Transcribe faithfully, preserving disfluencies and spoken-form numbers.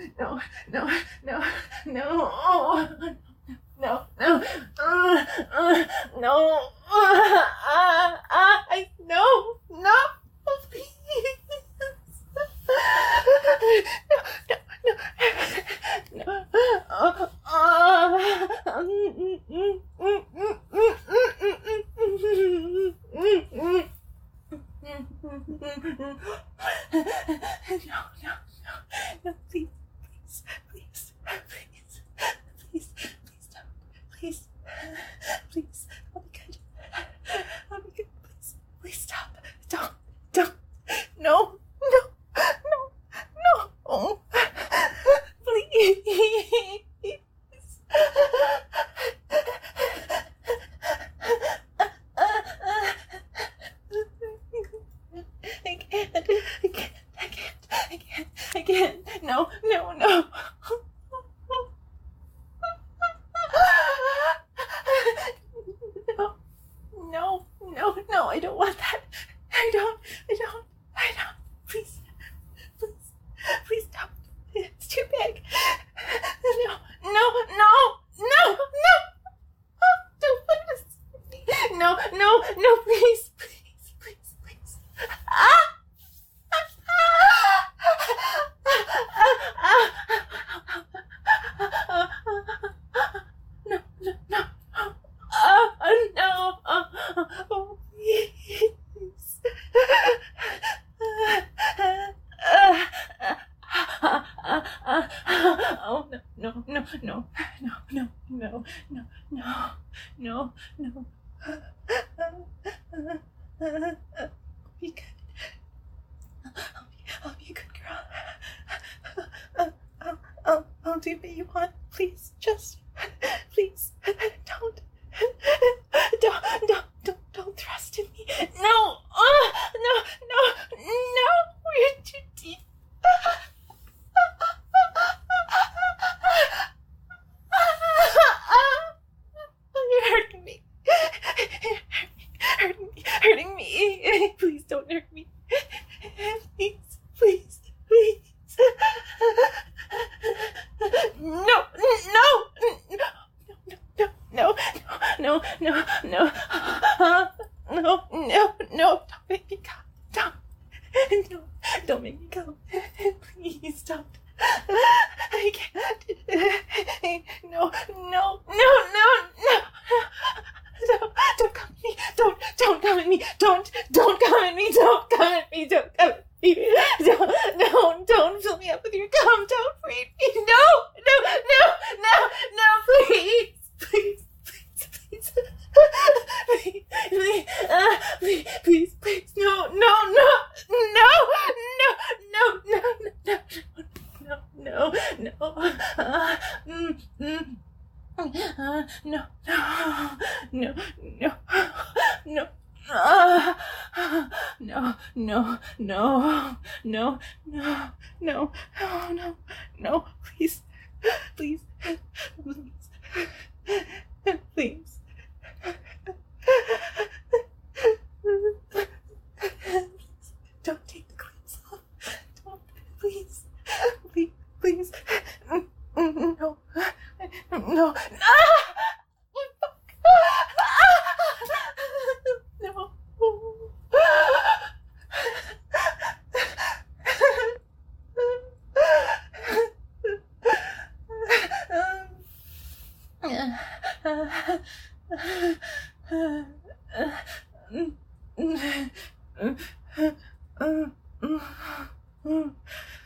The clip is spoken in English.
no, no, no, no, oh, no, no, uh, uh, no, uh, uh, uh, I, no, no, please. No, no, no, no, uh, uh, mm, mm, mm, mm, mm, mm, mm, mm, mm. No, no, no, no, please, please, please, please, please, please don't, please, please, I'll be good, I'll be good, please, please stop, don't, don't, no, no, no, no, oh, please. I can't, I can't, I can't, I can't, I can't, no, no, no. No, no, no, no, I don't want that. I don't, I don't, I don't. Please, please, please don't. It's too big. No, no, no, no, no. Oh, don't put this. No, no, no, please, please, please, please. Ah! No, no, no. Oh, no. Oh, please. Oh, no, no, no, no, no, no, no, no, no, no, no. Be good. I'll be, I'll be a good girl. I'll, I'll, I'll, I'll do what you want. Please, just, please, don't, don't, don't, don't, don't thrust in me. No, oh, no, no, no, you're too deep. You're hurting me. Hurting me, hurting me. Please don't hurt me. Please, please, please. No, no, no, no, no, no, no, no, no, no, no, don't make me come. Don't, no, don't make me come. Please don't. I can't. No, no, no, no, no. Don't, don't come at me. Don't, don't come at me. Don't, don't come at me. Don't come at me. Don't come at me. Don't, don't, don't fill me up with your cum. Don't feed me. No, no, no, no, no, please, please, please, please, please, please, uh, please, please, please, no, no, no, no, no, no, no, no, no, no, no, uh, mm, mm. Uh, no, no, no, no, no, uh, no, no, no, no, no, no, oh, no, no, please, please, please, please. Don't take the clothes off. Don't, please, please, please. No, no, ah! No. Um,